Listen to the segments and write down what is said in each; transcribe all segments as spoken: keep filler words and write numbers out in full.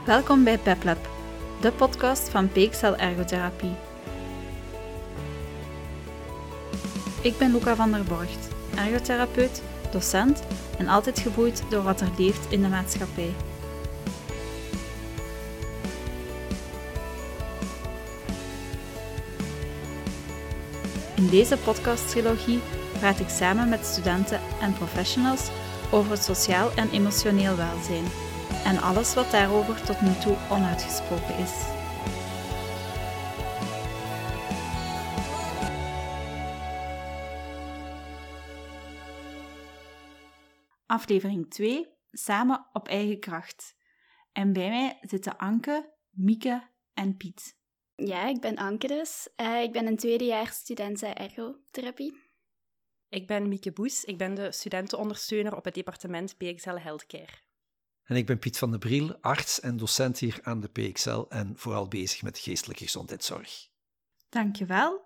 Welkom bij PepLab, de podcast van P X L Ergotherapie. Ik ben Luca van der Borgt, ergotherapeut, docent en altijd geboeid door wat er leeft in de maatschappij. In deze podcasttrilogie praat ik samen met studenten en professionals over het sociaal en emotioneel welzijn en alles wat daarover tot nu toe onuitgesproken is. Aflevering twee, samen op eigen kracht. En bij mij zitten Anke, Mieke en Piet. Ja, ik ben Anke dus. Uh, ik ben een tweedejaars student ergotherapie. Ik ben Mieke Boes, ik ben de studentenondersteuner op het departement P X L Healthcare. En ik ben Piet van de Briel, arts en docent hier aan de P X L en vooral bezig met geestelijke gezondheidszorg. Dankjewel.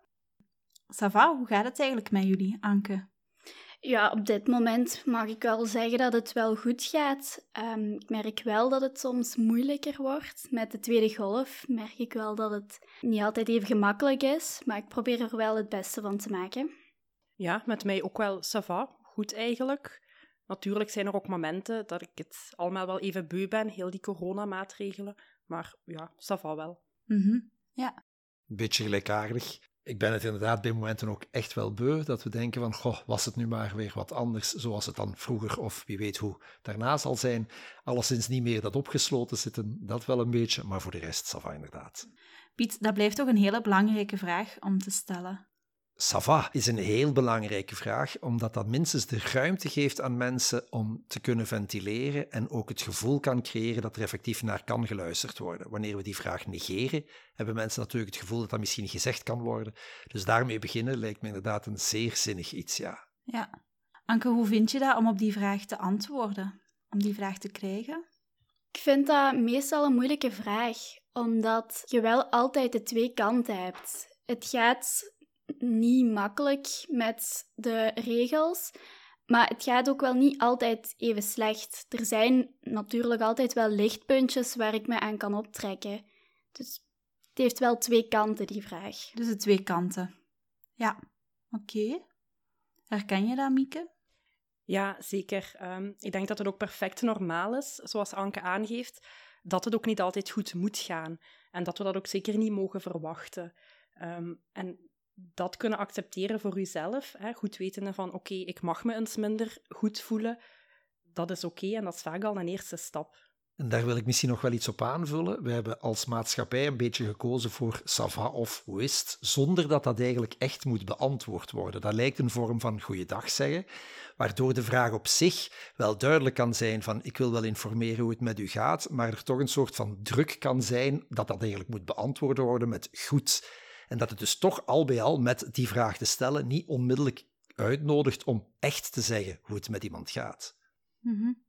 Ça va, hoe gaat het eigenlijk met jullie, Anke? Ja, op dit moment mag ik wel zeggen dat het wel goed gaat. Um, ik merk wel dat het soms moeilijker wordt. Met de tweede golf merk ik wel dat het niet altijd even gemakkelijk is, maar ik probeer er wel het beste van te maken. Ja, met mij ook wel ça va, goed eigenlijk. Natuurlijk zijn er ook momenten dat ik het allemaal wel even beu ben, heel die coronamaatregelen. Maar ja, ça va wel. Mm-hmm. Ja. Een beetje gelijkaardig. Ik ben het inderdaad bij momenten ook echt wel beu, dat we denken van, goh, was het nu maar weer wat anders, zoals het dan vroeger, of wie weet hoe daarna zal zijn. Alleszins niet meer dat opgesloten zitten, dat wel een beetje, maar voor de rest, ça va inderdaad. Piet, dat blijft toch een hele belangrijke vraag om te stellen. Ça va is een heel belangrijke vraag, omdat dat minstens de ruimte geeft aan mensen om te kunnen ventileren en ook het gevoel kan creëren dat er effectief naar kan geluisterd worden. Wanneer we die vraag negeren, hebben mensen natuurlijk het gevoel dat dat misschien gezegd kan worden. Dus daarmee beginnen lijkt me inderdaad een zeer zinnig iets, ja. Ja. Anke, hoe vind je dat om op die vraag te antwoorden? Om die vraag te krijgen? Ik vind dat meestal een moeilijke vraag, omdat je wel altijd de twee kanten hebt. Het gaat niet makkelijk met de regels, maar het gaat ook wel niet altijd even slecht. Er zijn natuurlijk altijd wel lichtpuntjes waar ik me aan kan optrekken. Dus het heeft wel twee kanten, die vraag. Dus de twee kanten. Ja, oké. Okay. Herken je dat, Mieke? Ja, zeker. Um, ik denk dat het ook perfect normaal is, zoals Anke aangeeft, dat het ook niet altijd goed moet gaan. En dat we dat ook zeker niet mogen verwachten. Um, en dat kunnen accepteren voor jezelf, hè, goed wetende van oké, okay, ik mag me eens minder goed voelen, dat is oké okay, en dat is vaak al een eerste stap. En daar wil ik misschien nog wel iets op aanvullen. We hebben als maatschappij een beetje gekozen voor ça va of hoe is het, zonder dat dat eigenlijk echt moet beantwoord worden. Dat lijkt een vorm van goeiedag zeggen, waardoor de vraag op zich wel duidelijk kan zijn van ik wil wel informeren hoe het met u gaat, maar er toch een soort van druk kan zijn dat dat eigenlijk moet beantwoord worden met goed. En dat het dus toch al bij al met die vraag te stellen niet onmiddellijk uitnodigt om echt te zeggen hoe het met iemand gaat. Mm-hmm.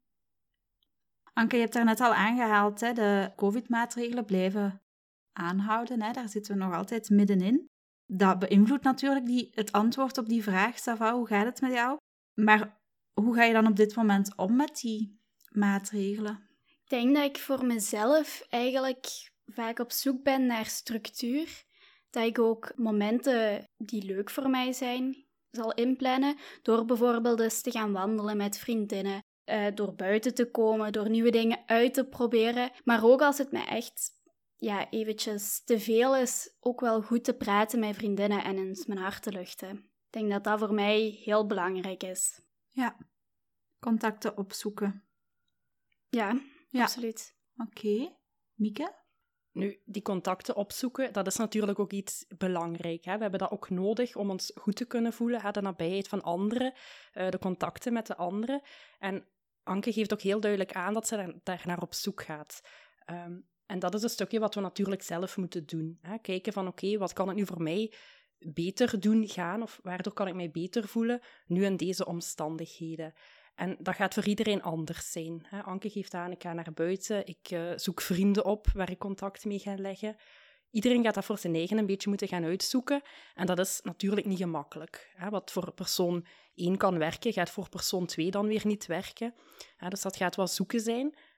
Anke, je hebt daar net al aangehaald, hè? De covid-maatregelen blijven aanhouden. Hè? Daar zitten we nog altijd middenin. Dat beïnvloedt natuurlijk die, het antwoord op die vraag, Sava, hoe gaat het met jou? Maar hoe ga je dan op dit moment om met die maatregelen? Ik denk dat ik voor mezelf eigenlijk vaak op zoek ben naar structuur. Dat ik ook momenten die leuk voor mij zijn, zal inplannen. Door bijvoorbeeld eens te gaan wandelen met vriendinnen. Uh, door buiten te komen, door nieuwe dingen uit te proberen. Maar ook als het me echt ja, eventjes te veel is, ook wel goed te praten met vriendinnen en eens mijn hart te luchten. Ik denk dat dat voor mij heel belangrijk is. Ja, contacten opzoeken. Ja, ja. Absoluut. Oké. Okay. Mieke? Nu, die contacten opzoeken, dat is natuurlijk ook iets belangrijk. Hè? We hebben dat ook nodig om ons goed te kunnen voelen, hè? De nabijheid van anderen, uh, de contacten met de anderen. En Anke geeft ook heel duidelijk aan dat ze daar, daar naar op zoek gaat. Um, en dat is een stukje wat we natuurlijk zelf moeten doen. Hè? Kijken van, oké, okay, wat kan het nu voor mij beter doen gaan? Of waardoor kan ik mij beter voelen, nu in deze omstandigheden? En dat gaat voor iedereen anders zijn. Hè? Anke geeft aan, ik ga naar buiten, ik uh, zoek vrienden op waar ik contact mee ga leggen. Iedereen gaat dat voor zijn eigen een beetje moeten gaan uitzoeken. En dat is natuurlijk niet gemakkelijk. Hè? Wat voor persoon één kan werken, gaat voor persoon twee dan weer niet werken. Hè? Dus dat gaat wel zoeken zijn.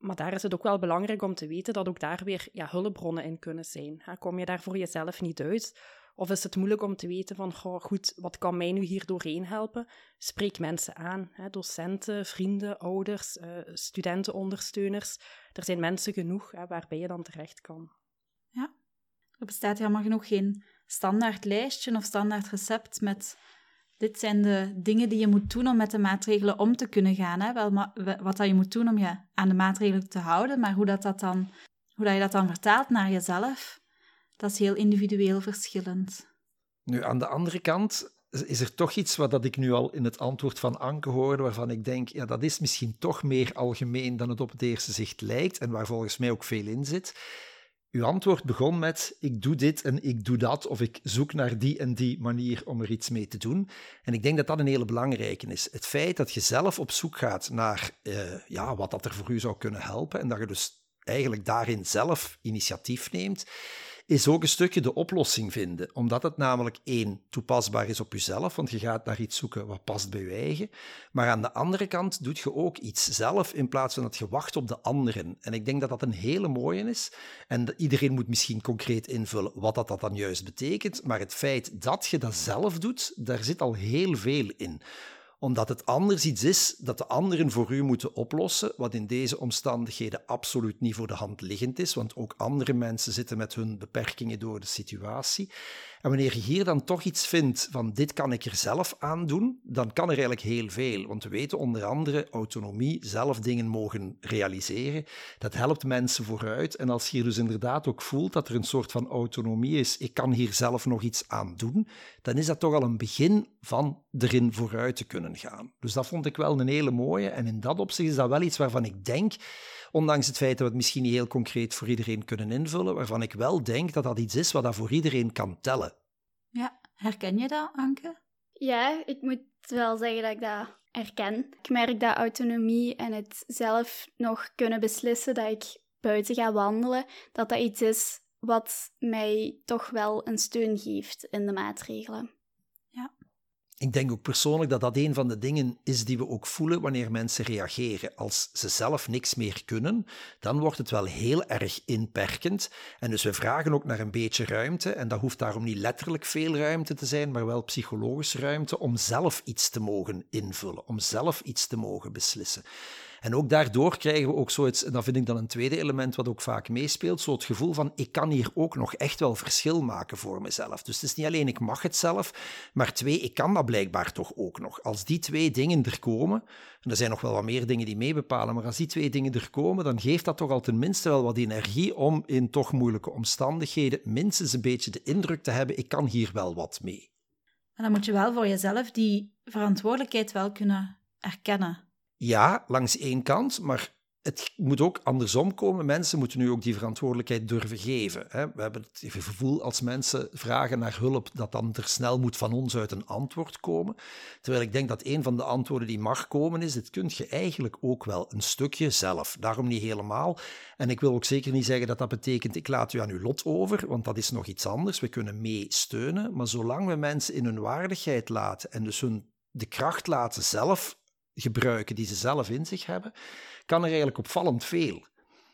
Maar daar is het ook wel belangrijk om te weten dat ook daar weer ja, hulpbronnen in kunnen zijn. Kom je daar voor jezelf niet uit? Of is het moeilijk om te weten van, goh, goed, wat kan mij nu hier doorheen helpen? Spreek mensen aan, hè, docenten, vrienden, ouders, uh, studentenondersteuners. Er zijn mensen genoeg hè, waarbij je dan terecht kan. Ja, er bestaat helemaal genoeg geen standaard lijstje of standaard recept met... Dit zijn de dingen die je moet doen om met de maatregelen om te kunnen gaan. Hè? Wel, ma- wat dat je moet doen om je aan de maatregelen te houden, maar hoe, dat dat dan, hoe dat je dat dan vertaalt naar jezelf, dat is heel individueel verschillend. Nu, aan de andere kant is er toch iets wat dat ik nu al in het antwoord van Anke hoorde, waarvan ik denk, ja, dat is misschien toch meer algemeen dan het op het eerste zicht lijkt en waar volgens mij ook veel in zit. Uw antwoord begon met, ik doe dit en ik doe dat, of ik zoek naar die en die manier om er iets mee te doen. En ik denk dat dat een hele belangrijke is. Het feit dat je zelf op zoek gaat naar uh, ja, wat dat er voor u zou kunnen helpen, en dat je dus eigenlijk daarin zelf initiatief neemt, is ook een stukje de oplossing vinden. Omdat het namelijk één, toepasbaar is op jezelf, want je gaat naar iets zoeken wat past bij je eigen. Maar aan de andere kant doet je ook iets zelf, in plaats van dat je wacht op de anderen. En ik denk dat dat een hele mooie is. En iedereen moet misschien concreet invullen wat dat, dat dan juist betekent. Maar het feit dat je dat zelf doet, daar zit al heel veel in. Omdat het anders iets is dat de anderen voor u moeten oplossen, wat in deze omstandigheden absoluut niet voor de hand liggend is, want ook andere mensen zitten met hun beperkingen door de situatie. En wanneer je hier dan toch iets vindt van dit kan ik er zelf aan doen, dan kan er eigenlijk heel veel. Want we weten onder andere autonomie, zelf dingen mogen realiseren. Dat helpt mensen vooruit. En als je hier dus inderdaad ook voelt dat er een soort van autonomie is, ik kan hier zelf nog iets aan doen, dan is dat toch al een begin van erin vooruit te kunnen gaan. Dus dat vond ik wel een hele mooie. En in dat opzicht is dat wel iets waarvan ik denk, ondanks het feit dat we het misschien niet heel concreet voor iedereen kunnen invullen, waarvan ik wel denk dat dat iets is wat dat voor iedereen kan tellen. Ja, herken je dat, Anke? Ja, ik moet wel zeggen dat ik dat herken. Ik merk dat autonomie en het zelf nog kunnen beslissen dat ik buiten ga wandelen, dat dat iets is wat mij toch wel een steun geeft in de maatregelen. Ja. Ik denk ook persoonlijk dat dat een van de dingen is die we ook voelen wanneer mensen reageren. Als ze zelf niks meer kunnen, dan wordt het wel heel erg inperkend. En dus we vragen ook naar een beetje ruimte. En dat hoeft daarom niet letterlijk veel ruimte te zijn, maar wel psychologische ruimte om zelf iets te mogen invullen, om zelf iets te mogen beslissen. En ook daardoor krijgen we ook zoiets, en dat vind ik dan een tweede element wat ook vaak meespeelt, zo het gevoel van ik kan hier ook nog echt wel verschil maken voor mezelf. Dus het is niet alleen ik mag het zelf, maar twee, ik kan dat blijkbaar toch ook nog. Als die twee dingen er komen, en er zijn nog wel wat meer dingen die meebepalen, maar als die twee dingen er komen, dan geeft dat toch al tenminste wel wat energie om in toch moeilijke omstandigheden minstens een beetje de indruk te hebben, ik kan hier wel wat mee. En dan moet je wel voor jezelf die verantwoordelijkheid wel kunnen erkennen. Ja, langs één kant, maar het moet ook andersom komen. Mensen moeten nu ook die verantwoordelijkheid durven geven. We hebben het gevoel als mensen vragen naar hulp, dat dan er snel moet van ons uit een antwoord komen. Terwijl ik denk dat een van de antwoorden die mag komen is, dit kun je eigenlijk ook wel een stukje zelf. Daarom niet helemaal. En ik wil ook zeker niet zeggen dat dat betekent, ik laat u aan uw lot over, want dat is nog iets anders. We kunnen mee steunen, maar zolang we mensen in hun waardigheid laten en dus hun de kracht laten zelf gebruiken die ze zelf in zich hebben, kan er eigenlijk opvallend veel.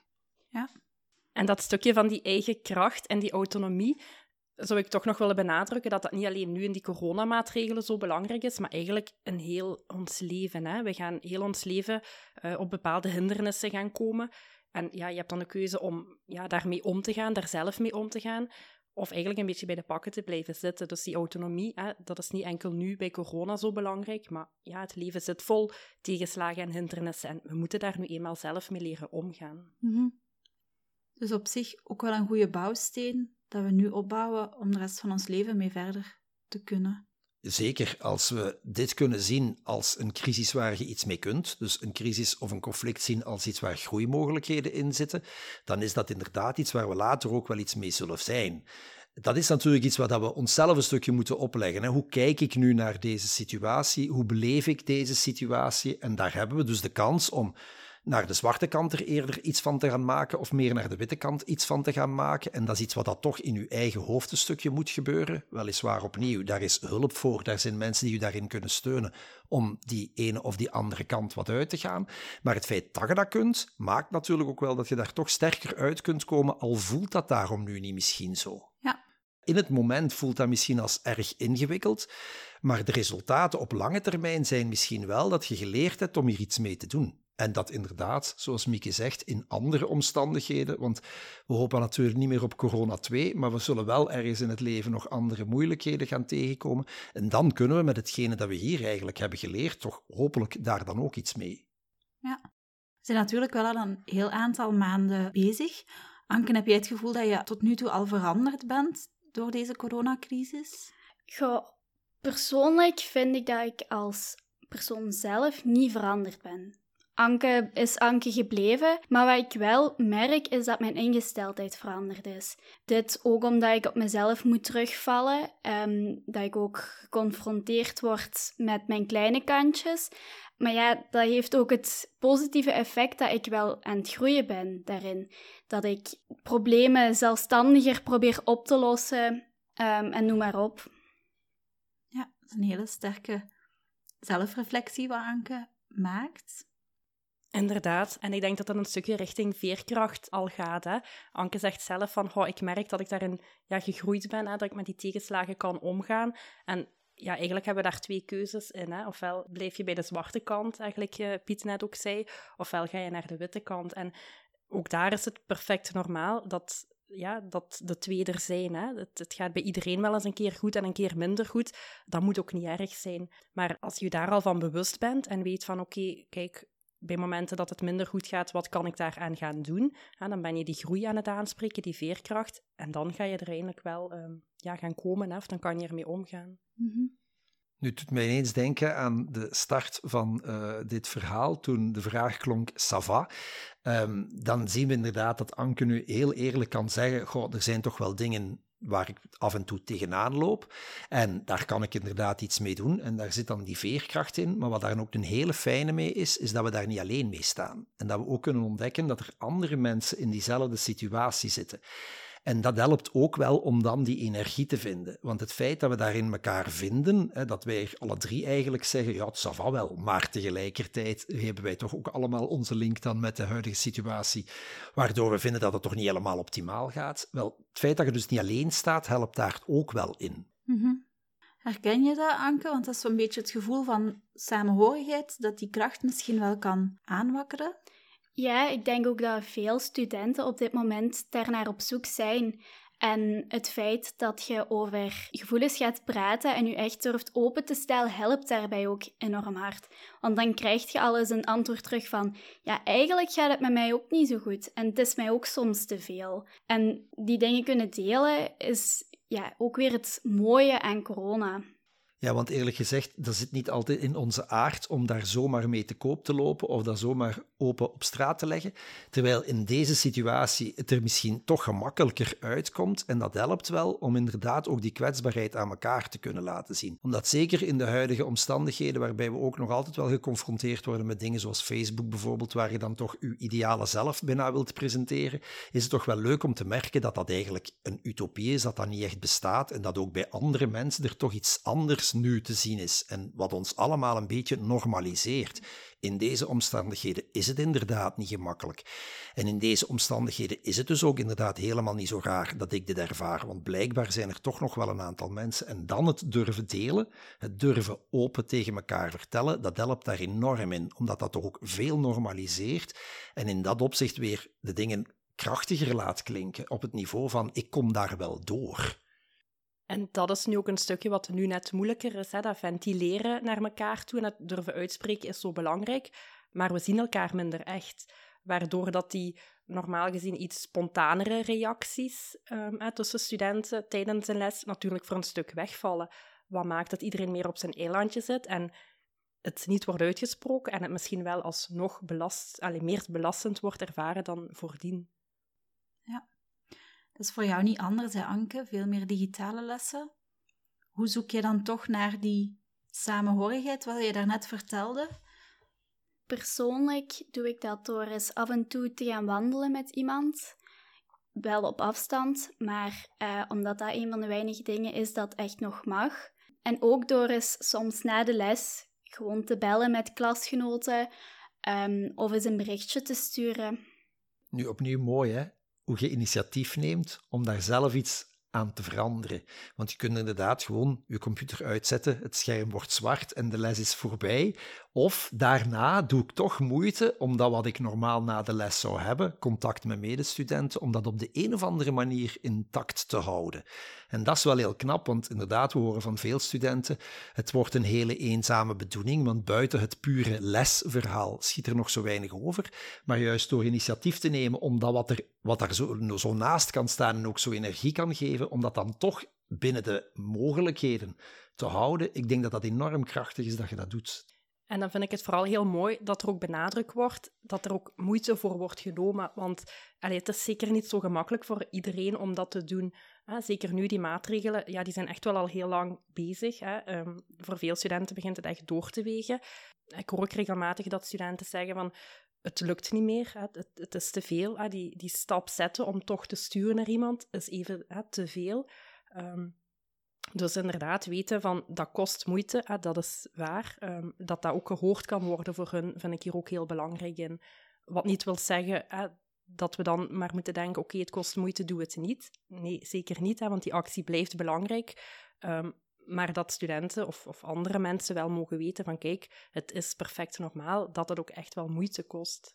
Ja. En dat stukje van die eigen kracht en die autonomie, zou ik toch nog willen benadrukken dat dat niet alleen nu in die coronamaatregelen zo belangrijk is, maar eigenlijk in heel ons leven. Hè. We gaan heel ons leven uh, op bepaalde hindernissen gaan komen. En ja, je hebt dan de keuze om ja, daarmee om te gaan, daar zelf mee om te gaan, of eigenlijk een beetje bij de pakken te blijven zitten. Dus die autonomie, hè, dat is niet enkel nu bij corona zo belangrijk, maar ja, het leven zit vol tegenslagen en hindernissen en we moeten daar nu eenmaal zelf mee leren omgaan. Mm-hmm. Dus op zich ook wel een goede bouwsteen dat we nu opbouwen om de rest van ons leven mee verder te kunnen. Zeker, als we dit kunnen zien als een crisis waar je iets mee kunt, dus een crisis of een conflict zien als iets waar groeimogelijkheden in zitten, dan is dat inderdaad iets waar we later ook wel iets mee zullen zijn. Dat is natuurlijk iets waar we onszelf een stukje moeten opleggen. Hè. Hoe kijk ik nu naar deze situatie? Hoe beleef ik deze situatie? En daar hebben we dus de kans om naar de zwarte kant er eerder iets van te gaan maken of meer naar de witte kant iets van te gaan maken. En dat is iets wat dat toch in uw eigen hoofd een stukje moet gebeuren. Weliswaar opnieuw, daar is hulp voor, daar zijn mensen die u daarin kunnen steunen om die ene of die andere kant wat uit te gaan. Maar het feit dat je dat kunt, maakt natuurlijk ook wel dat je daar toch sterker uit kunt komen, al voelt dat daarom nu niet misschien zo. Ja. In het moment voelt dat misschien als erg ingewikkeld, maar de resultaten op lange termijn zijn misschien wel dat je geleerd hebt om hier iets mee te doen. En dat inderdaad, zoals Mieke zegt, in andere omstandigheden, want we hopen natuurlijk niet meer op corona twee, maar we zullen wel ergens in het leven nog andere moeilijkheden gaan tegenkomen. En dan kunnen we met hetgene dat we hier eigenlijk hebben geleerd, toch hopelijk daar dan ook iets mee. Ja, we zijn natuurlijk wel al een heel aantal maanden bezig. Anke, heb jij het gevoel dat je tot nu toe al veranderd bent door deze coronacrisis? Goh, persoonlijk vind ik dat ik als persoon zelf niet veranderd ben. Anke is Anke gebleven, maar wat ik wel merk is dat mijn ingesteldheid veranderd is. Dit ook omdat ik op mezelf moet terugvallen, um, dat ik ook geconfronteerd word met mijn kleine kantjes. Maar ja, dat heeft ook het positieve effect dat ik wel aan het groeien ben daarin. Dat ik problemen zelfstandiger probeer op te lossen um, en noem maar op. Ja, dat is een hele sterke zelfreflectie wat Anke maakt. Inderdaad, en ik denk dat dat een stukje richting veerkracht al gaat. Hè. Anke zegt zelf van, oh, ik merk dat ik daarin ja, gegroeid ben, hè, dat ik met die tegenslagen kan omgaan. En ja, eigenlijk hebben we daar twee keuzes in. Hè. Ofwel blijf je bij de zwarte kant, eigenlijk uh, Piet net ook zei, ofwel ga je naar de witte kant. En ook daar is het perfect normaal dat, ja, dat de twee er zijn. Hè. Het, het gaat bij iedereen wel eens een keer goed en een keer minder goed. Dat moet ook niet erg zijn. Maar als je daar al van bewust bent en weet van, oké, okay, kijk, bij momenten dat het minder goed gaat, wat kan ik daaraan gaan doen? Ja, dan ben je die groei aan het aanspreken, die veerkracht. En dan ga je er eigenlijk wel um, ja, gaan komen, hè, of dan kan je ermee omgaan. Mm-hmm. Nu, het doet mij ineens denken aan de start van uh, dit verhaal, toen de vraag klonk, ça va. Um, dan zien we inderdaad dat Anke nu heel eerlijk kan zeggen, goh, er zijn toch wel dingen waar ik af en toe tegenaan loop. En daar kan ik inderdaad iets mee doen. En daar zit dan die veerkracht in. Maar wat daar ook een hele fijne mee is, is dat we daar niet alleen mee staan. En dat we ook kunnen ontdekken dat er andere mensen in diezelfde situatie zitten. En dat helpt ook wel om dan die energie te vinden. Want het feit dat we daarin elkaar vinden, hè, dat wij alle drie eigenlijk zeggen, ja, het zal wel, maar tegelijkertijd hebben wij toch ook allemaal onze link dan met de huidige situatie, waardoor we vinden dat het toch niet helemaal optimaal gaat. Wel, het feit dat je dus niet alleen staat, helpt daar ook wel in. Mm-hmm. Herken je dat, Anke? Want dat is zo'n beetje het gevoel van samenhorigheid, dat die kracht misschien wel kan aanwakkeren. Ja, ik denk ook dat veel studenten op dit moment daarnaar op zoek zijn. En het feit dat je over gevoelens gaat praten en je echt durft open te stellen, helpt daarbij ook enorm hard. Want dan krijg je al eens een antwoord terug van, ja, eigenlijk gaat het met mij ook niet zo goed. En het is mij ook soms te veel. En die dingen kunnen delen is ja, ook weer het mooie aan corona. Ja, want eerlijk gezegd, dat zit niet altijd in onze aard om daar zomaar mee te koop te lopen of dat zomaar open op straat te leggen. Terwijl in deze situatie het er misschien toch gemakkelijker uitkomt. En dat helpt wel om inderdaad ook die kwetsbaarheid aan elkaar te kunnen laten zien. Omdat zeker in de huidige omstandigheden, waarbij we ook nog altijd wel geconfronteerd worden met dingen zoals Facebook bijvoorbeeld, waar je dan toch je ideale zelf bijna wilt presenteren, is het toch wel leuk om te merken dat dat eigenlijk een utopie is, dat dat niet echt bestaat en dat ook bij andere mensen er toch iets anders nu te zien is en wat ons allemaal een beetje normaliseert. In deze omstandigheden is het inderdaad niet gemakkelijk. En in deze omstandigheden is het dus ook inderdaad helemaal niet zo raar dat ik dit ervaar, want blijkbaar zijn er toch nog wel een aantal mensen en dan het durven delen, het durven open tegen elkaar vertellen, dat helpt daar enorm in, omdat dat toch ook veel normaliseert en in dat opzicht weer de dingen krachtiger laat klinken op het niveau van ik kom daar wel door. En dat is nu ook een stukje wat nu net moeilijker is. Hè? Dat ventileren naar elkaar toe en het durven uitspreken is zo belangrijk. Maar we zien elkaar minder echt. Waardoor dat die normaal gezien iets spontanere reacties um, hè, tussen studenten tijdens een les natuurlijk voor een stuk wegvallen. Wat maakt dat iedereen meer op zijn eilandje zit en het niet wordt uitgesproken en het misschien wel alsnog belast, allee, meer belastend wordt ervaren dan voordien. Ja. Dat is voor jou niet anders, hè, Anke? Veel meer digitale lessen. Hoe zoek je dan toch naar die samenhorigheid, wat je daarnet vertelde? Persoonlijk doe ik dat door eens af en toe te gaan wandelen met iemand. Wel op afstand, maar uh, omdat dat een van de weinige dingen is dat echt nog mag. En ook door eens soms na de les gewoon te bellen met klasgenoten um, of eens een berichtje te sturen. Nu opnieuw mooi, hè? Hoe je initiatief neemt om daar zelf iets aan te veranderen. Want je kunt inderdaad gewoon je computer uitzetten, het scherm wordt zwart en de les is voorbij. Of daarna doe ik toch moeite om dat wat ik normaal na de les zou hebben, contact met medestudenten, om dat op de een of andere manier intact te houden. En dat is wel heel knap, want inderdaad, we horen van veel studenten, het wordt een hele eenzame bedoeling, want buiten het pure lesverhaal schiet er nog zo weinig over. Maar juist door initiatief te nemen om dat wat er wat daar zo, zo naast kan staan en ook zo energie kan geven, om dat dan toch binnen de mogelijkheden te houden, ik denk dat dat enorm krachtig is dat je dat doet. En dan vind ik het vooral heel mooi dat er ook benadrukt wordt dat er ook moeite voor wordt genomen. Want allee, het is zeker niet zo gemakkelijk voor iedereen om dat te doen. Hè? Zeker nu, die maatregelen, ja, die zijn echt wel al heel lang bezig. Hè? Um, voor veel studenten begint het echt door te wegen. Ik hoor ook regelmatig dat studenten zeggen van het lukt niet meer, hè? Het, het is te veel. Hè? Die, die stap zetten om toch te sturen naar iemand is even hè, te veel. Um, Dus inderdaad, weten van dat kost moeite, hè, dat is waar. Um, dat dat ook gehoord kan worden voor hun, vind ik hier ook heel belangrijk in. Wat niet wil zeggen hè, dat we dan maar moeten denken, oké, okay, het kost moeite, doe het niet. Nee, zeker niet, hè, want die actie blijft belangrijk. Um, maar dat studenten of, of andere mensen wel mogen weten van, kijk, het is perfect normaal dat het ook echt wel moeite kost.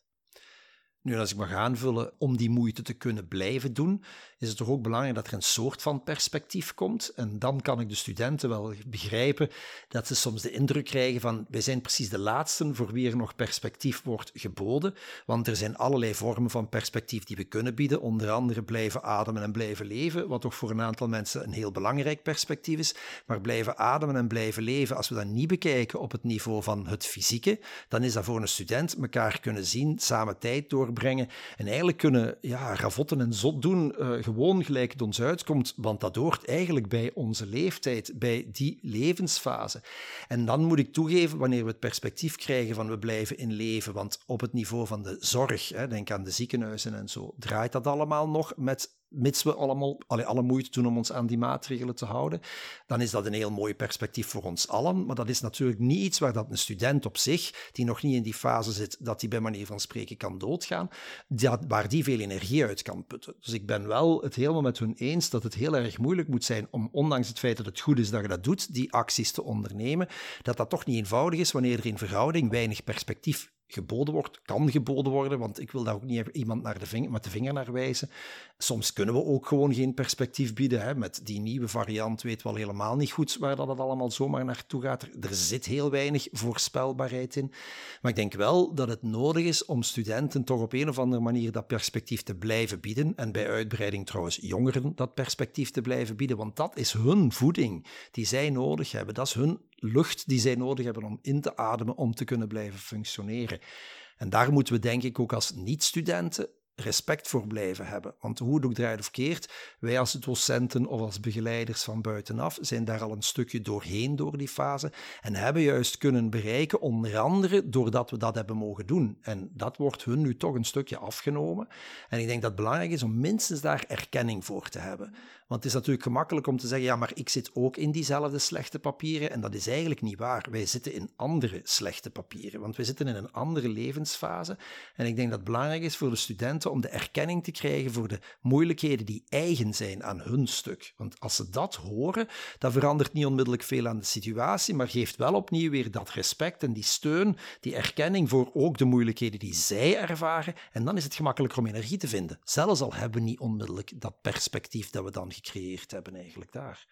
Nu, als ik mag aanvullen, om die moeite te kunnen blijven doen, is het toch ook belangrijk dat er een soort van perspectief komt. En dan kan ik de studenten wel begrijpen dat ze soms de indruk krijgen van wij zijn precies de laatsten voor wie er nog perspectief wordt geboden. Want er zijn allerlei vormen van perspectief die we kunnen bieden. Onder andere blijven ademen en blijven leven, wat toch voor een aantal mensen een heel belangrijk perspectief is. Maar blijven ademen en blijven leven, als we dat niet bekijken op het niveau van het fysieke, dan is dat voor een student elkaar kunnen zien, samen tijd door brengen en eigenlijk kunnen ja, ravotten en zot doen, uh, gewoon gelijk het ons uitkomt, want dat hoort eigenlijk bij onze leeftijd, bij die levensfase. En dan moet ik toegeven, wanneer we het perspectief krijgen van we blijven in leven, want op het niveau van de zorg, hè, denk aan de ziekenhuizen en zo, draait dat allemaal nog met mits we allemaal alle, alle moeite doen om ons aan die maatregelen te houden, dan is dat een heel mooi perspectief voor ons allen. Maar dat is natuurlijk niet iets waar dat een student op zich, die nog niet in die fase zit, dat die bij manier van spreken kan doodgaan, dat, waar die veel energie uit kan putten. Dus ik ben wel het helemaal met hun eens dat het heel erg moeilijk moet zijn om, ondanks het feit dat het goed is dat je dat doet, die acties te ondernemen, dat dat toch niet eenvoudig is wanneer er in verhouding weinig perspectief geboden wordt, kan geboden worden, want ik wil daar ook niet iemand naar de vinger, met de vinger naar wijzen. Soms kunnen we ook gewoon geen perspectief bieden. Hè. Met die nieuwe variant weten we al helemaal niet goed waar dat het allemaal zomaar naartoe gaat. Er, er zit heel weinig voorspelbaarheid in. Maar ik denk wel dat het nodig is om studenten toch op een of andere manier dat perspectief te blijven bieden. En bij uitbreiding trouwens jongeren dat perspectief te blijven bieden, want dat is hun voeding die zij nodig hebben. Dat is hun lucht die zij nodig hebben om in te ademen, om te kunnen blijven functioneren. En daar moeten we denk ik ook als niet-studenten respect voor blijven hebben. Want hoe het ook draait of keert, wij als docenten of als begeleiders van buitenaf zijn daar al een stukje doorheen door die fase en hebben juist kunnen bereiken, onder andere doordat we dat hebben mogen doen. En dat wordt hun nu toch een stukje afgenomen. En ik denk dat het belangrijk is om minstens daar erkenning voor te hebben. Want het is natuurlijk gemakkelijk om te zeggen, ja, maar ik zit ook in diezelfde slechte papieren. En dat is eigenlijk niet waar. Wij zitten in andere slechte papieren, want wij zitten in een andere levensfase. En ik denk dat het belangrijk is voor de studenten om de erkenning te krijgen voor de moeilijkheden die eigen zijn aan hun stuk. Want als ze dat horen, dan verandert niet onmiddellijk veel aan de situatie, maar geeft wel opnieuw weer dat respect en die steun, die erkenning voor ook de moeilijkheden die zij ervaren. En dan is het gemakkelijker om energie te vinden. Zelfs al hebben we niet onmiddellijk dat perspectief dat we dan gecreëerd hebben eigenlijk daar.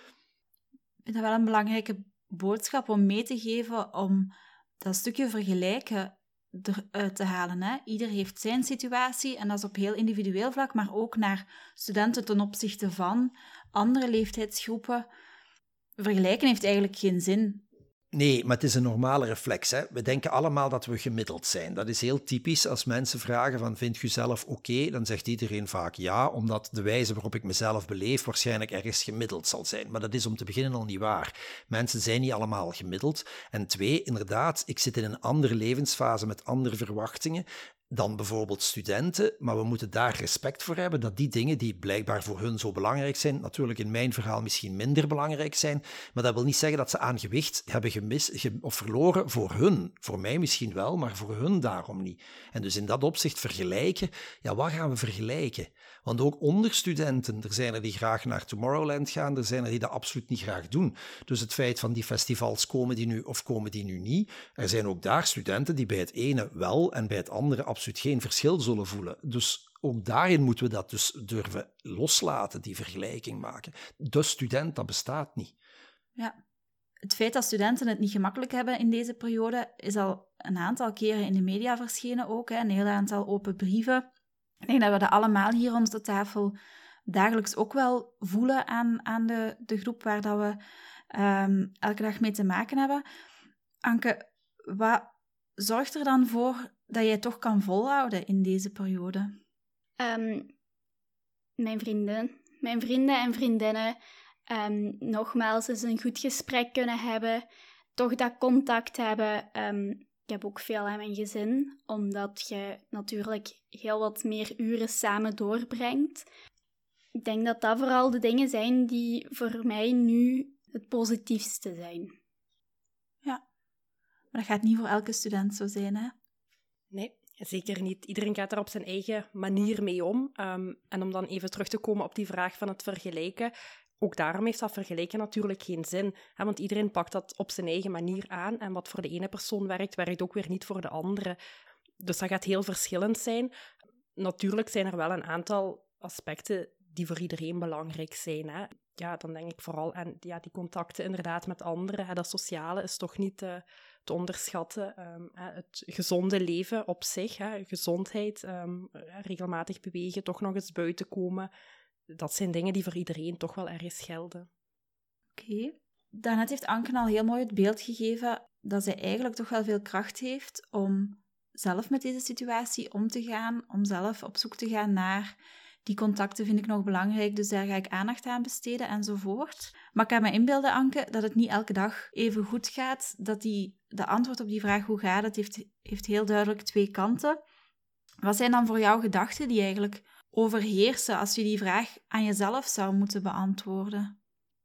Ik vind dat wel een belangrijke boodschap om mee te geven, om dat stukje vergelijken eruit te halen. Hè. Ieder heeft zijn situatie en dat is op heel individueel vlak, maar ook naar studenten ten opzichte van andere leeftijdsgroepen. Vergelijken heeft eigenlijk geen zin. Nee, maar het is een normale reflex. Hè? We denken allemaal dat we gemiddeld zijn. Dat is heel typisch. Als mensen vragen van, vind je jezelf oké? Okay? Dan zegt iedereen vaak ja, omdat de wijze waarop ik mezelf beleef waarschijnlijk ergens gemiddeld zal zijn. Maar dat is om te beginnen al niet waar. Mensen zijn niet allemaal gemiddeld. En twee, inderdaad, ik zit in een andere levensfase met andere verwachtingen dan bijvoorbeeld studenten, maar we moeten daar respect voor hebben dat die dingen die blijkbaar voor hun zo belangrijk zijn, natuurlijk in mijn verhaal misschien minder belangrijk zijn, maar dat wil niet zeggen dat ze aan gewicht hebben gemist ge- of verloren voor hun. Voor mij misschien wel, maar voor hun daarom niet. En dus in dat opzicht vergelijken, ja, wat gaan we vergelijken? Want ook onder studenten, er zijn er die graag naar Tomorrowland gaan, er zijn er die dat absoluut niet graag doen. Dus het feit van die festivals, komen die nu of komen die nu niet, er zijn ook daar studenten die bij het ene wel en bij het andere absoluut geen verschil zullen voelen. Dus ook daarin moeten we dat dus durven loslaten, die vergelijking maken. De student, dat bestaat niet. Ja. Het feit dat studenten het niet gemakkelijk hebben in deze periode is al een aantal keren in de media verschenen ook, hè. Een heel aantal open brieven. Ik denk dat we dat allemaal hier rond de tafel dagelijks ook wel voelen aan, aan de, de groep waar dat we um, elke dag mee te maken hebben. Anke, wat zorgt er dan voor dat jij toch kan volhouden in deze periode? Um, mijn vrienden. Mijn vrienden en vriendinnen. Um, nogmaals, eens een goed gesprek kunnen hebben. Toch dat contact hebben. Um, ik heb ook veel aan mijn gezin, omdat je natuurlijk heel wat meer uren samen doorbrengt. Ik denk dat dat vooral de dingen zijn die voor mij nu het positiefste zijn. Ja, maar dat gaat niet voor elke student zo zijn, hè? Nee, zeker niet. Iedereen gaat er op zijn eigen manier mee om. Um, en om dan even terug te komen op die vraag van het vergelijken, ook daarom heeft dat vergelijken natuurlijk geen zin. Hè? Want iedereen pakt dat op zijn eigen manier aan. En wat voor de ene persoon werkt, werkt ook weer niet voor de andere. Dus dat gaat heel verschillend zijn. Natuurlijk zijn er wel een aantal aspecten die voor iedereen belangrijk zijn. Hè? Ja, dan denk ik vooral aan ja, die contacten inderdaad met anderen. Hè? Dat sociale is toch niet uh, te onderschatten. Um, hè? Het gezonde leven op zich, hè? Gezondheid, um, regelmatig bewegen, toch nog eens buiten komen. Dat zijn dingen die voor iedereen toch wel ergens gelden. Oké. Okay. Daarnet heeft Anke al heel mooi het beeld gegeven dat zij eigenlijk toch wel veel kracht heeft om zelf met deze situatie om te gaan, om zelf op zoek te gaan naar die contacten vind ik nog belangrijk, dus daar ga ik aandacht aan besteden enzovoort. Maar ik kan me inbeelden, Anke, dat het niet elke dag even goed gaat, dat die, de antwoord op die vraag hoe gaat het, heeft, heeft heel duidelijk twee kanten. Wat zijn dan voor jou gedachten die eigenlijk overheersen als je die vraag aan jezelf zou moeten beantwoorden?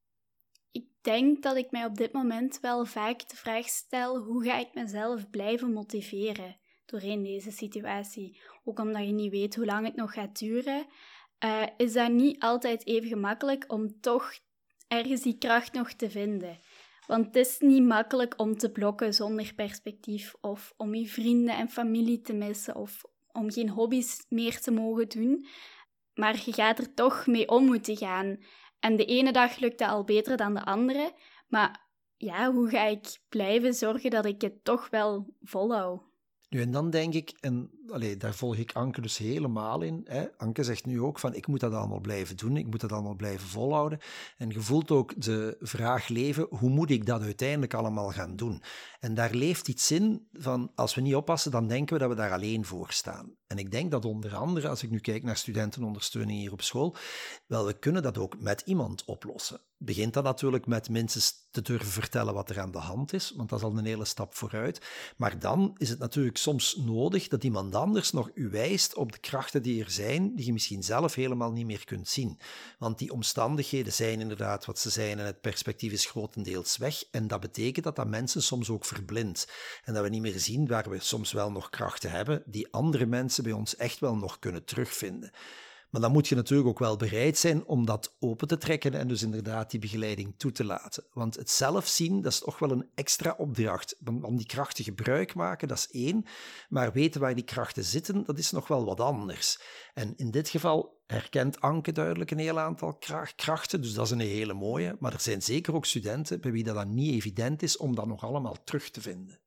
Ik denk dat ik mij op dit moment wel vaak de vraag stel, hoe ga ik mezelf blijven motiveren doorheen deze situatie? Ook omdat je niet weet hoe lang het nog gaat duren, uh, is dat niet altijd even gemakkelijk om toch ergens die kracht nog te vinden. Want het is niet makkelijk om te blokken zonder perspectief, of om je vrienden en familie te missen, of om geen hobby's meer te mogen doen. Maar je gaat er toch mee om moeten gaan. En de ene dag lukt dat al beter dan de andere. Maar ja, hoe ga ik blijven zorgen dat ik het toch wel volhoud? Nu, en dan denk ik, en allee, daar volg ik Anke dus helemaal in. Hè. Anke zegt nu ook van, ik moet dat allemaal blijven doen, ik moet dat allemaal blijven volhouden. En je voelt ook de vraag leven, hoe moet ik dat uiteindelijk allemaal gaan doen? En daar leeft iets in van, als we niet oppassen, dan denken we dat we daar alleen voor staan. En ik denk dat onder andere, als ik nu kijk naar studentenondersteuning hier op school, wel, we kunnen dat ook met iemand oplossen. Begint dat natuurlijk met minstens te durven vertellen wat er aan de hand is, want dat is al een hele stap vooruit. Maar dan is het natuurlijk soms nodig dat iemand anders nog u wijst op de krachten die er zijn, die je misschien zelf helemaal niet meer kunt zien. Want die omstandigheden zijn inderdaad wat ze zijn en het perspectief is grotendeels weg. En dat betekent dat dat mensen soms ook verblindt. En dat we niet meer zien waar we soms wel nog krachten hebben, die andere mensen bij ons echt wel nog kunnen terugvinden. Maar dan moet je natuurlijk ook wel bereid zijn om dat open te trekken en dus inderdaad die begeleiding toe te laten. Want het zelf zien, dat is toch wel een extra opdracht. Om die krachten gebruik maken, dat is één. Maar weten waar die krachten zitten, dat is nog wel wat anders. En in dit geval herkent Anke duidelijk een heel aantal krachten, dus dat is een hele mooie. Maar er zijn zeker ook studenten bij wie dat dan niet evident is om dat nog allemaal terug te vinden.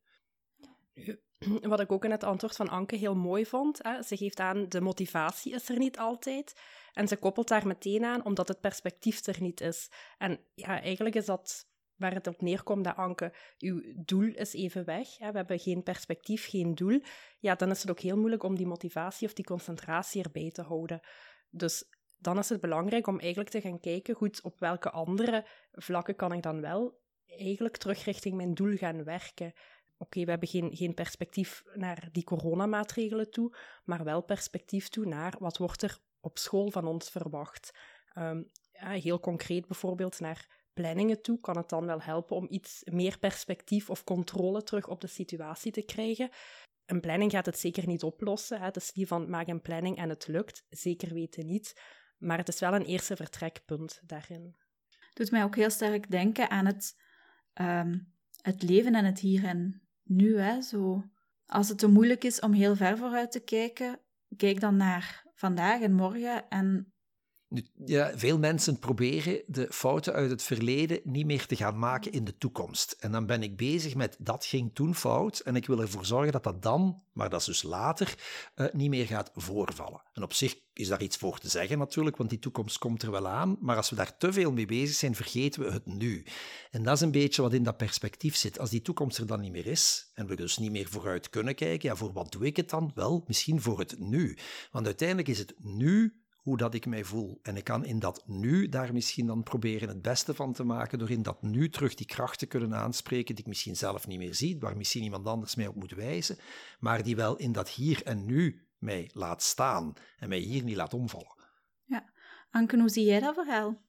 Wat ik ook in het antwoord van Anke heel mooi vond, hè, ze geeft aan, de motivatie is er niet altijd. En ze koppelt daar meteen aan, omdat het perspectief er niet is. En ja, eigenlijk is dat waar het op neerkomt dat, Anke, uw doel is even weg, hè, we hebben geen perspectief, geen doel, ja, dan is het ook heel moeilijk om die motivatie of die concentratie erbij te houden. Dus dan is het belangrijk om eigenlijk te gaan kijken, goed, op welke andere vlakken kan ik dan wel eigenlijk terug richting mijn doel gaan werken. Oké, okay, we hebben geen, geen perspectief naar die coronamaatregelen toe, maar wel perspectief toe naar wat wordt er op school van ons verwacht. Um, ja, heel concreet bijvoorbeeld naar planningen toe kan het dan wel helpen om iets meer perspectief of controle terug op de situatie te krijgen. Een planning gaat het zeker niet oplossen. Hè. Het is niet van maak een planning en het lukt. Zeker weten niet. Maar het is wel een eerste vertrekpunt daarin. Doet mij ook heel sterk denken aan het, um, het leven en het hier en nu. Hè. Zo, als het te moeilijk is om heel ver vooruit te kijken, kijk dan naar vandaag en morgen en Nu, ja, veel mensen proberen de fouten uit het verleden niet meer te gaan maken in de toekomst. En dan ben ik bezig met dat ging toen fout en ik wil ervoor zorgen dat dat dan, maar dat is dus later, uh, niet meer gaat voorvallen. En op zich is daar iets voor te zeggen natuurlijk, want die toekomst komt er wel aan. Maar als we daar te veel mee bezig zijn, vergeten we het nu. En dat is een beetje wat in dat perspectief zit. Als die toekomst er dan niet meer is en we dus niet meer vooruit kunnen kijken, ja, voor wat doe ik het dan? Wel, misschien voor het nu. Want uiteindelijk is het nu hoe dat ik mij voel. En ik kan in dat nu daar misschien dan proberen het beste van te maken, door in dat nu terug die kracht te kunnen aanspreken die ik misschien zelf niet meer zie, waar misschien iemand anders mij op moet wijzen, maar die wel in dat hier en nu mij laat staan en mij hier niet laat omvallen. Ja. Anke, hoe zie jij dat verhaal?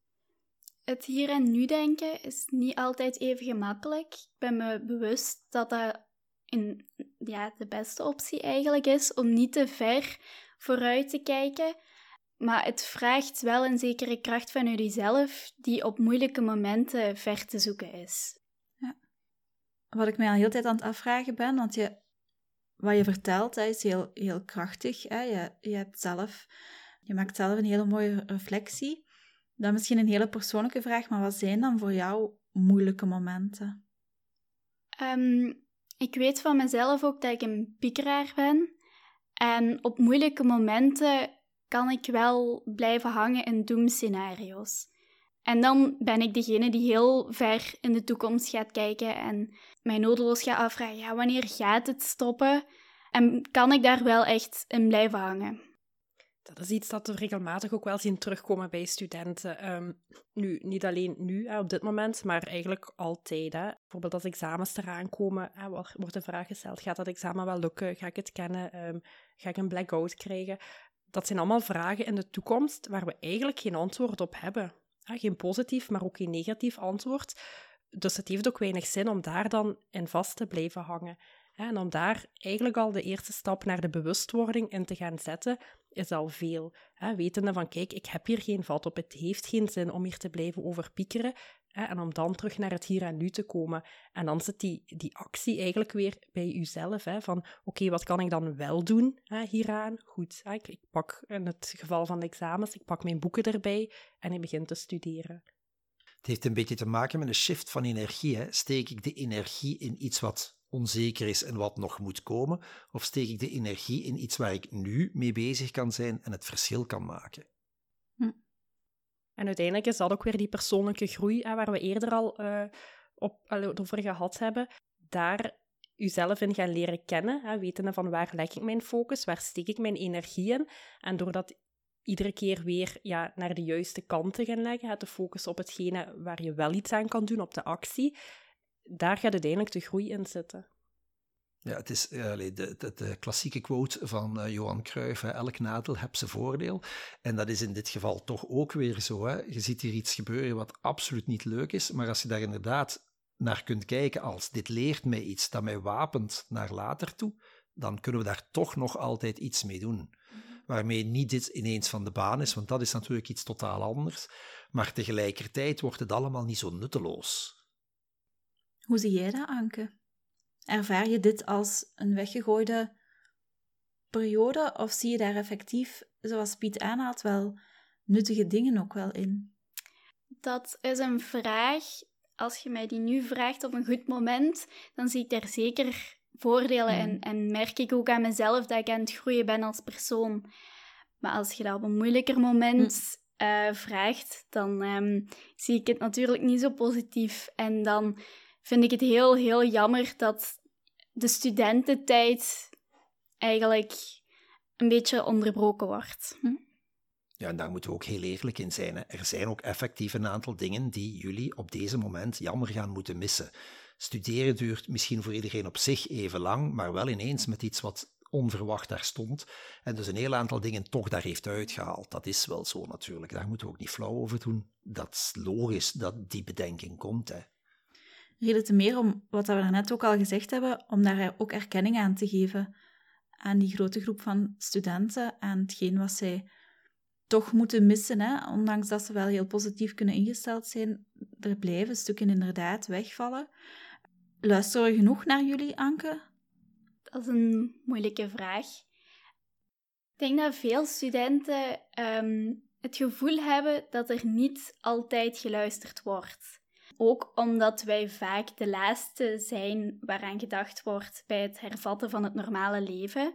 Het hier en nu denken is niet altijd even gemakkelijk. Ik ben me bewust dat dat in, ja, de beste optie eigenlijk is om niet te ver vooruit te kijken. Maar het vraagt wel een zekere kracht van jezelf die op moeilijke momenten ver te zoeken is. Ja. Wat ik mij al heel de tijd aan het afvragen ben, want je, wat je vertelt, hè, is heel, heel krachtig. Hè? Je, je, hebt zelf, je maakt zelf een hele mooie reflectie. Dan misschien een hele persoonlijke vraag, maar wat zijn dan voor jou moeilijke momenten? Um, ik weet van mezelf ook dat ik een piekeraar ben. En op moeilijke momenten kan ik wel blijven hangen in doemscenario's. En dan ben ik degene die heel ver in de toekomst gaat kijken en mij nodeloos gaat afvragen, ja, wanneer gaat het stoppen? En kan ik daar wel echt in blijven hangen? Dat is iets dat we regelmatig ook wel zien terugkomen bij studenten. Um, nu, niet alleen nu, hè, op dit moment, maar eigenlijk altijd. Hè. Bijvoorbeeld als examens eraan komen, hè, wordt de vraag gesteld, gaat dat examen wel lukken? Ga ik het kennen? Um, ga ik een blackout krijgen? Dat zijn allemaal vragen in de toekomst waar we eigenlijk geen antwoord op hebben. Hè, geen positief, maar ook geen negatief antwoord. Dus het heeft ook weinig zin om daar dan in vast te blijven hangen. En om daar eigenlijk al de eerste stap naar de bewustwording in te gaan zetten, is al veel. Wetende van, kijk, ik heb hier geen vat op, het heeft geen zin om hier te blijven overpiekeren. En om dan terug naar het hier en nu te komen. En dan zit die, die actie eigenlijk weer bij uzelf. Hè, van, oké, okay, wat kan ik dan wel doen hè, hieraan? Goed, hè, ik, ik pak in het geval van de examens, ik pak mijn boeken erbij en ik begin te studeren. Het heeft een beetje te maken met een shift van energie. Hè. Steek ik de energie in iets wat onzeker is en wat nog moet komen, of steek ik de energie in iets waar ik nu mee bezig kan zijn en het verschil kan maken? Hm. En uiteindelijk is dat ook weer die persoonlijke groei, hè, waar we eerder al uh, op, uh, over gehad hebben. Daar uzelf in gaan leren kennen, hè, wetende van waar leg ik mijn focus, waar steek ik mijn energie in. En door dat iedere keer weer ja, naar de juiste kant te gaan leggen, hè, te focussen op hetgene waar je wel iets aan kan doen, op de actie, daar gaat uiteindelijk de groei in zitten. Ja, het is uh, de, de, de klassieke quote van uh, Johan Cruijff, hè, elk nadeel heeft zijn voordeel. En dat is in dit geval toch ook weer zo. Hè. Je ziet hier iets gebeuren wat absoluut niet leuk is, maar als je daar inderdaad naar kunt kijken als dit leert mij iets dat mij wapent naar later toe, dan kunnen we daar toch nog altijd iets mee doen. Waarmee niet dit ineens van de baan is, want dat is natuurlijk iets totaal anders. Maar tegelijkertijd wordt het allemaal niet zo nutteloos. Hoe zie jij dat, Anke? Ervaar je dit als een weggegooide periode of zie je daar effectief, zoals Piet aanhaalt, wel nuttige dingen ook wel in? Dat is een vraag. Als je mij die nu vraagt op een goed moment, dan zie ik daar zeker voordelen mm. in en merk ik ook aan mezelf dat ik aan het groeien ben als persoon. Maar als je dat op een moeilijker moment uh, vraagt, dan um, zie ik het natuurlijk niet zo positief. En dan vind ik het heel, heel jammer dat de studententijd eigenlijk een beetje onderbroken wordt. Hm? Ja, en daar moeten we ook heel eerlijk in zijn. Hè. Er zijn ook effectief een aantal dingen die jullie op deze moment jammer gaan moeten missen. Studeren duurt misschien voor iedereen op zich even lang, maar wel ineens met iets wat onverwacht daar stond. En dus een heel aantal dingen toch daar heeft uitgehaald. Dat is wel zo natuurlijk. Daar moeten we ook niet flauw over doen. Dat is logisch dat die bedenking komt. Hè. Reden te meer om, wat we daarnet ook al gezegd hebben, om daar ook erkenning aan te geven aan die grote groep van studenten en hetgeen wat zij toch moeten missen, hè? Ondanks dat ze wel heel positief kunnen ingesteld zijn. Er blijven stukken inderdaad wegvallen. Luisteren we genoeg naar jullie, Anke? Dat is een moeilijke vraag. Ik denk dat veel studenten um, het gevoel hebben dat er niet altijd geluisterd wordt. Ook omdat wij vaak de laatste zijn waaraan gedacht wordt bij het hervatten van het normale leven.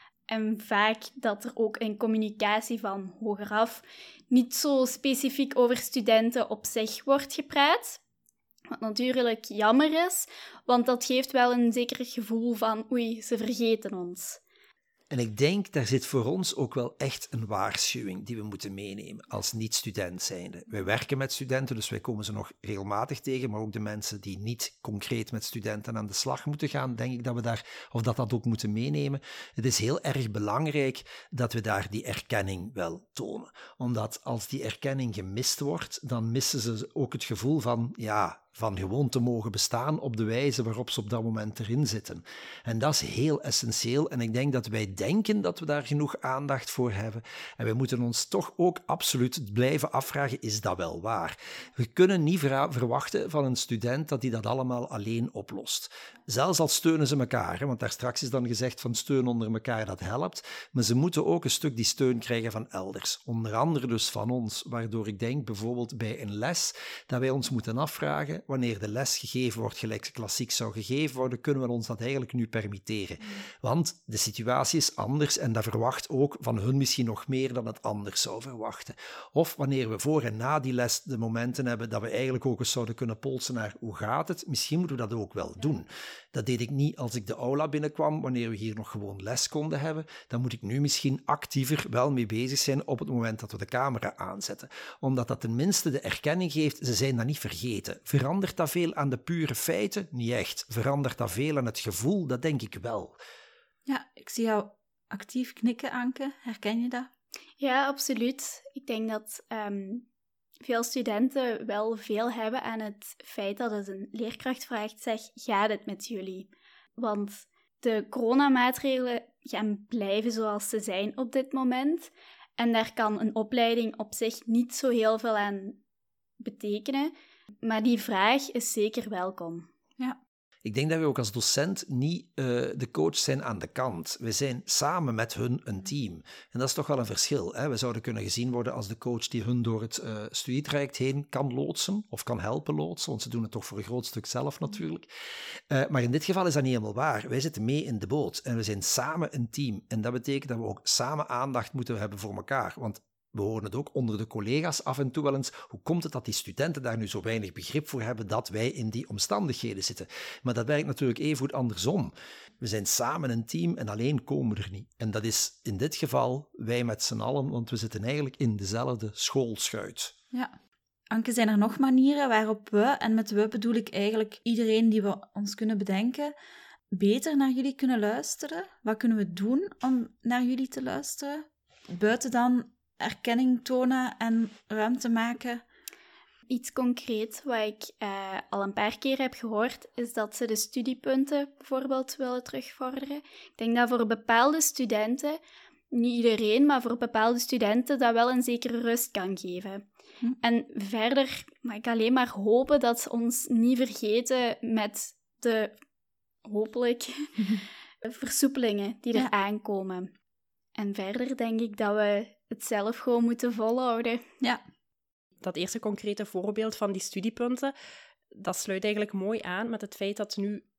En vaak dat er ook in communicatie van hogeraf niet zo specifiek over studenten op zich wordt gepraat. Wat natuurlijk jammer is, want dat geeft wel een zeker gevoel van oei, ze vergeten ons. En ik denk, daar zit voor ons ook wel echt een waarschuwing die we moeten meenemen als niet-student zijnde. Wij werken met studenten, dus wij komen ze nog regelmatig tegen, maar ook de mensen die niet concreet met studenten aan de slag moeten gaan, denk ik dat we daar, of dat dat ook moeten meenemen. Het is heel erg belangrijk dat we daar die erkenning wel tonen. Omdat als die erkenning gemist wordt, dan missen ze ook het gevoel van, ja, van gewoon te mogen bestaan op de wijze waarop ze op dat moment erin zitten. En dat is heel essentieel en ik denk dat wij denken dat we daar genoeg aandacht voor hebben en wij moeten ons toch ook absoluut blijven afvragen, is dat wel waar? We kunnen niet ver- verwachten van een student dat hij dat allemaal alleen oplost. Zelfs al steunen ze elkaar, hè, want daar straks is dan gezegd van steun onder elkaar, dat helpt, maar ze moeten ook een stuk die steun krijgen van elders. Onder andere dus van ons, waardoor ik denk bijvoorbeeld bij een les dat wij ons moeten afvragen, wanneer de les gegeven wordt, gelijk klassiek zou gegeven worden, kunnen we ons dat eigenlijk nu permitteren. Want de situatie is anders en dat verwacht ook van hun misschien nog meer dan het anders zou verwachten. Of wanneer we voor en na die les de momenten hebben dat we eigenlijk ook eens zouden kunnen polsen naar hoe gaat het, misschien moeten we dat ook wel doen. Dat deed ik niet als ik de aula binnenkwam, wanneer we hier nog gewoon les konden hebben. Dan moet ik nu misschien actiever wel mee bezig zijn op het moment dat we de camera aanzetten. Omdat dat tenminste de erkenning geeft, ze zijn dat niet vergeten. Verandert dat veel aan de pure feiten? Niet echt. Verandert dat veel aan het gevoel? Dat denk ik wel. Ja, ik zie jou actief knikken, Anke. Herken je dat? Ja, absoluut. Ik denk dat um, veel studenten wel veel hebben aan het feit dat het een leerkracht vraagt, zeg, gaat het met jullie? Want de coronamaatregelen gaan blijven zoals ze zijn op dit moment. En daar kan een opleiding op zich niet zo heel veel aan betekenen. Maar die vraag is zeker welkom. Ja. Ik denk dat we ook als docent niet uh, de coach zijn aan de kant. We zijn samen met hun een team. En dat is toch wel een verschil. Hè? We zouden kunnen gezien worden als de coach die hun door het uh, studietraject heen kan loodsen, of kan helpen loodsen, want ze doen het toch voor een groot stuk zelf natuurlijk. Uh, maar in dit geval is dat niet helemaal waar. Wij zitten mee in de boot en we zijn samen een team. En dat betekent dat we ook samen aandacht moeten hebben voor elkaar. Want we horen het ook onder de collega's af en toe wel eens. Hoe komt het dat die studenten daar nu zo weinig begrip voor hebben dat wij in die omstandigheden zitten? Maar dat werkt natuurlijk even goed andersom. We zijn samen een team en alleen komen we er niet. En dat is in dit geval wij met z'n allen, want we zitten eigenlijk in dezelfde schoolschuit. Ja. Anke, zijn er nog manieren waarop we, en met we bedoel ik eigenlijk iedereen die we ons kunnen bedenken, beter naar jullie kunnen luisteren? Wat kunnen we doen om naar jullie te luisteren? Buiten dan erkenning tonen en ruimte maken. Iets concreet wat ik uh, al een paar keer heb gehoord, is dat ze de studiepunten bijvoorbeeld willen terugvorderen. Ik denk dat voor bepaalde studenten, niet iedereen, maar voor bepaalde studenten dat wel een zekere rust kan geven. Hm. En verder mag ik alleen maar hopen dat ze ons niet vergeten met de, hopelijk, versoepelingen die er ja. aankomen. En verder denk ik dat we het zelf gewoon moeten volhouden. Ja. Dat eerste concrete voorbeeld van die studiepunten, dat sluit eigenlijk mooi aan met het feit dat nu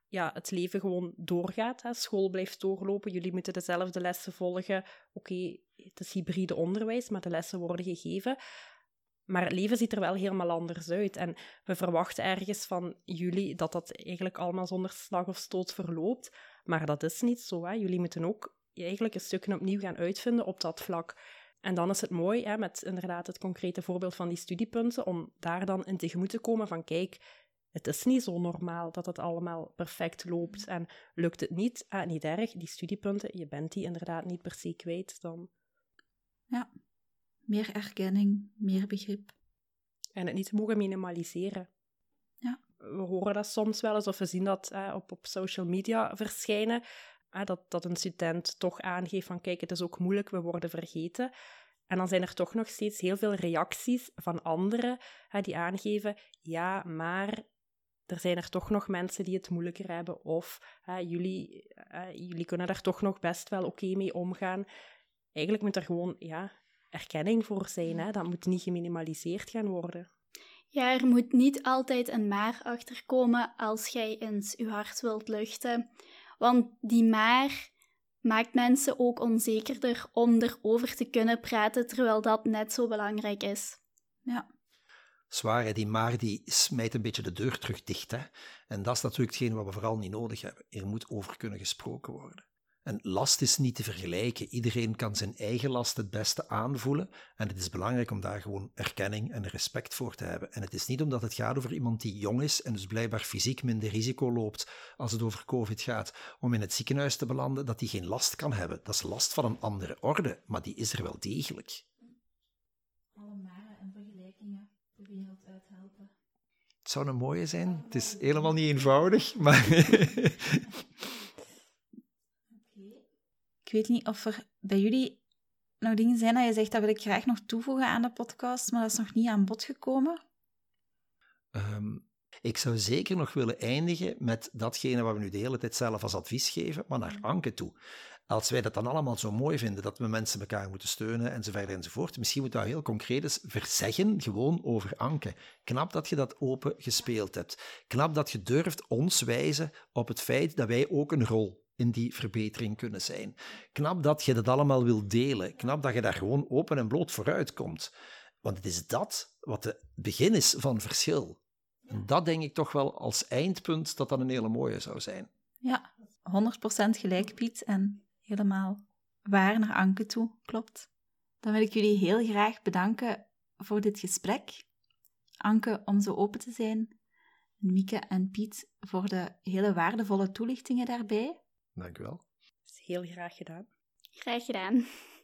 ja, het leven gewoon doorgaat. Hè. School blijft doorlopen, jullie moeten dezelfde lessen volgen. Oké, okay, het is hybride onderwijs, maar de lessen worden gegeven. Maar het leven ziet er wel helemaal anders uit. En we verwachten ergens van jullie dat dat eigenlijk allemaal zonder slag of stoot verloopt. Maar dat is niet zo. Hè. Jullie moeten ook eigenlijk een stukje opnieuw gaan uitvinden op dat vlak. En dan is het mooi, hè, met inderdaad het concrete voorbeeld van die studiepunten, om daar dan in tegemoet te komen van, kijk, het is niet zo normaal dat het allemaal perfect loopt. En lukt het niet, ah, niet erg, die studiepunten, je bent die inderdaad niet per se kwijt, dan... Ja, meer erkenning, meer begrip. En het niet mogen minimaliseren. Ja. We horen dat soms wel eens, of we zien dat eh, op, op social media verschijnen, eh, dat, dat een student toch aangeeft van, kijk, het is ook moeilijk, we worden vergeten. En dan zijn er toch nog steeds heel veel reacties van anderen eh, die aangeven, ja, maar... er zijn er toch nog mensen die het moeilijker hebben, of uh, jullie, uh, jullie kunnen daar toch nog best wel oké mee omgaan. Eigenlijk moet er gewoon ja, erkenning voor zijn. Hè? Dat moet niet geminimaliseerd gaan worden. Ja, er moet niet altijd een maar achterkomen als jij eens je hart wilt luchten. Want die maar maakt mensen ook onzekerder om erover te kunnen praten, terwijl dat net zo belangrijk is. Ja. Zwaar, hè? Die maar die smijt een beetje de deur terug dicht. Hè? En dat is natuurlijk hetgeen wat we vooral niet nodig hebben. Er moet over kunnen gesproken worden. En last is niet te vergelijken. Iedereen kan zijn eigen last het beste aanvoelen. En het is belangrijk om daar gewoon erkenning en respect voor te hebben. En het is niet omdat het gaat over iemand die jong is en dus blijkbaar fysiek minder risico loopt als het over COVID gaat, om in het ziekenhuis te belanden, dat die geen last kan hebben. Dat is last van een andere orde, maar die is er wel degelijk. Alle maren en vergelijkingen de wereld uithelpen. Het zou een mooie zijn. Het is helemaal niet eenvoudig, maar... Ik weet niet of er bij jullie nog dingen zijn dat je zegt, dat wil ik graag nog toevoegen aan de podcast, maar dat is nog niet aan bod gekomen. Um, ik zou zeker nog willen eindigen met datgene wat we nu de hele tijd zelf als advies geven, maar naar Anke toe. Als wij dat dan allemaal zo mooi vinden, dat we mensen elkaar moeten steunen, enzovoort enzovoort, misschien moet dat heel concreet eens verzeggen, gewoon over Anke. Knap dat je dat open gespeeld hebt. Knap dat je durft ons wijzen op het feit dat wij ook een rol in die verbetering kunnen zijn. Knap dat je dat allemaal wil delen. Knap dat je daar gewoon open en bloot vooruit komt. Want het is dat wat het begin is van verschil. En dat denk ik toch wel als eindpunt dat dat een hele mooie zou zijn. Ja, honderd procent gelijk, Piet. En helemaal waar naar Anke toe, klopt. Dan wil ik jullie heel graag bedanken voor dit gesprek. Anke, om zo open te zijn. Mieke en Piet voor de hele waardevolle toelichtingen daarbij. Dank u wel. Dat is heel graag gedaan. Graag gedaan.